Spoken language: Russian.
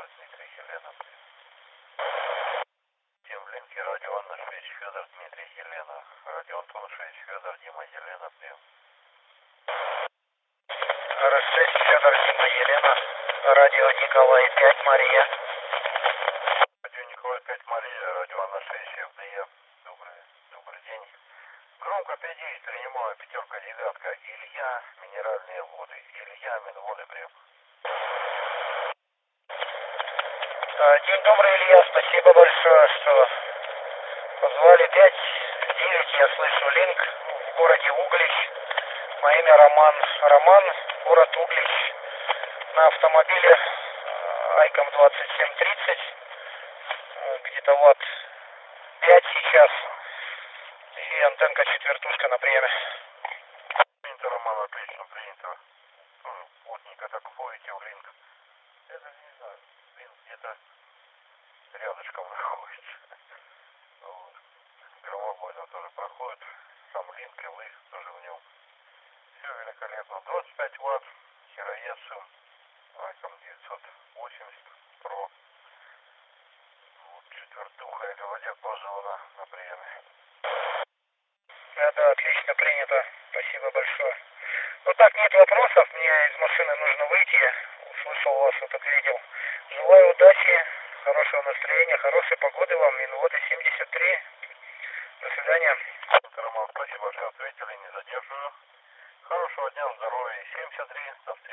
Дмитрий Елена. Тем в линке радио Анна 6 Федор Дмитрий Елена. Радио Антон 6 Федор Дима Елена. Прием. РС-6 Федор Дима Елена. Радио Николай 5 Мария. Радио Николай 5 Мария. Радио Анна 6 ФДЕ. Добрый день. Громко 5-9 принимаю. Пятерка, девятка. Илья. Минеральные воды. Илья. Минводы. Прием. День добрый, Илья. Спасибо большое, что позвали. 5-9. Я слышу линк в городе Углич. Мое имя Роман. Роман, город Углич. На автомобиле Айком 2730. Где-то вот 5 сейчас. И антенка четвертушка на приеме. Принято, Роман, отлично принято. Плотненько так входите в линк. Я даже не знаю, линк где-то рядышком находится. Вот. Громобойно тоже проходит. Сам линк и вы тоже в нем. Все великолепно. 25 ватт. Хероесу. Айком 980 Pro. Вот, четвертуха этого диапазона на приеме. Да, отлично принято. Спасибо большое. Ну так, нет вопросов. Мне из машины нужно выйти. Услышал вас, вот ответил. Желаю удачи, хорошего настроения, хорошей погоды вам. Минводы 73. До свидания. Роман, спасибо, что ответили, не задерживаю. Хорошего дня, здоровья и 73. До